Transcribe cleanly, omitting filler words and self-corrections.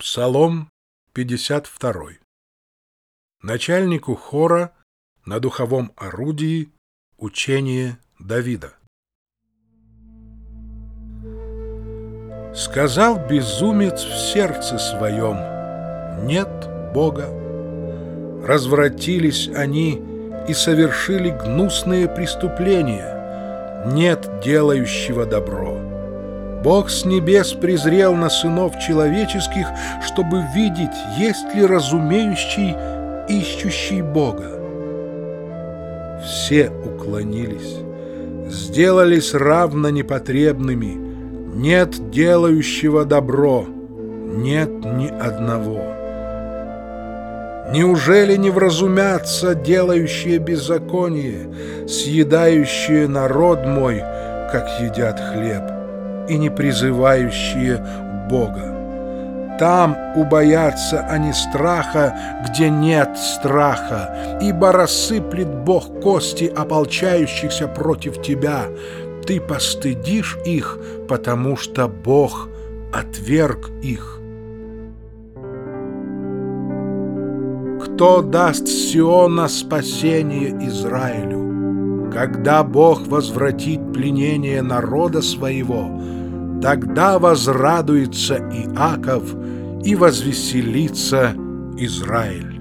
Псалом 52. Начальнику хора на духовом орудии учение Давида. Сказал безумец в сердце своем: нет Бога. Развратились они и совершили гнусные преступления. Нет делающего добро. Бог с небес презрел на сынов человеческих, чтобы видеть, есть ли разумеющий, ищущий Бога. Все уклонились, сделались равно непотребными. Нет делающего добро, нет ни одного. Неужели не вразумятся делающие беззаконие, съедающие народ мой, как едят хлеб, и не призывающие Бога? Там убоятся они страха, где нет страха, ибо рассыплет Бог кости ополчающихся против тебя. Ты постыдишь их, потому что Бог отверг их. Кто даст с Сиона спасение Израилю? Когда Бог возвратит пленение народа своего, тогда возрадуется Иаков и возвеселится Израиль.